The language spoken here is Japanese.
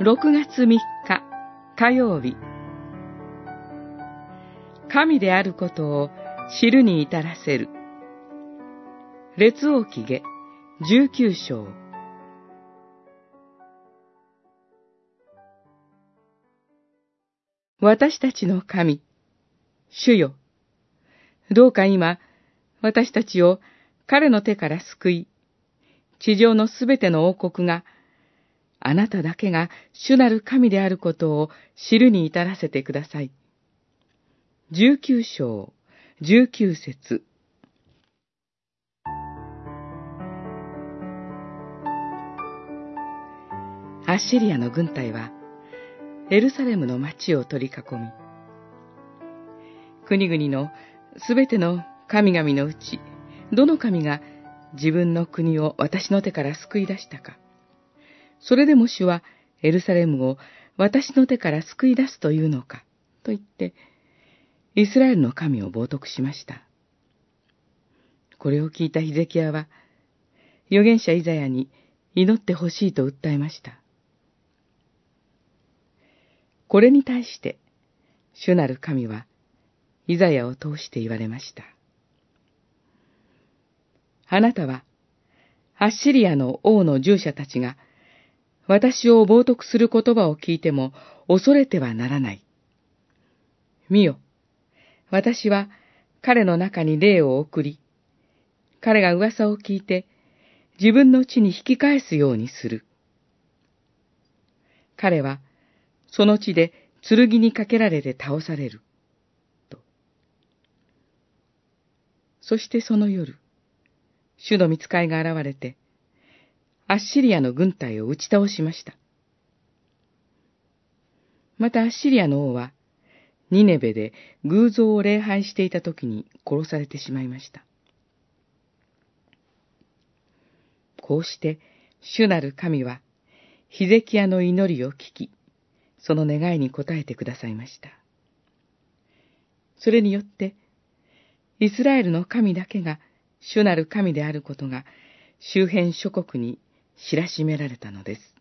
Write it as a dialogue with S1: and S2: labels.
S1: 6月3日火曜日、神であることを知るに至らせる。列王記下19章。私たちの神、主よ、どうか今、私たちを彼の手から救い、地上のすべての王国が、あなただけが主なる神であることを知るに至らせてください。19章、19節。アッシリアの軍隊は、エルサレムの町を取り囲み、国々のすべての神々のうち、どの神が自分の国を私の手から救い出したか。それでも主はエルサレムを私の手から救い出すというのか、と言って、イスラエルの神を冒涜しました。これを聞いたヒゼキヤは、預言者イザヤに祈ってほしいと訴えました。これに対して、主なる神は、イザヤを通して言われました。あなたは、アッシリアの王の従者たちが、私を冒涜する言葉を聞いても恐れてはならない。見よ、私は彼の中に霊を送り、彼が噂を聞いて自分の地に引き返すようにする。彼はその地で剣にかけられて倒される。と。そしてその夜、主の御使いが現れて、アッシリアの軍隊を打ち倒しました。またアッシリアの王は、ニネベで偶像を礼拝していた時に殺されてしまいました。こうして、主なる神は、ヒゼキヤの祈りを聞き、その願いに応えてくださいました。それによって、イスラエルの神だけが主なる神であることが、周辺諸国に知らしめられたのです。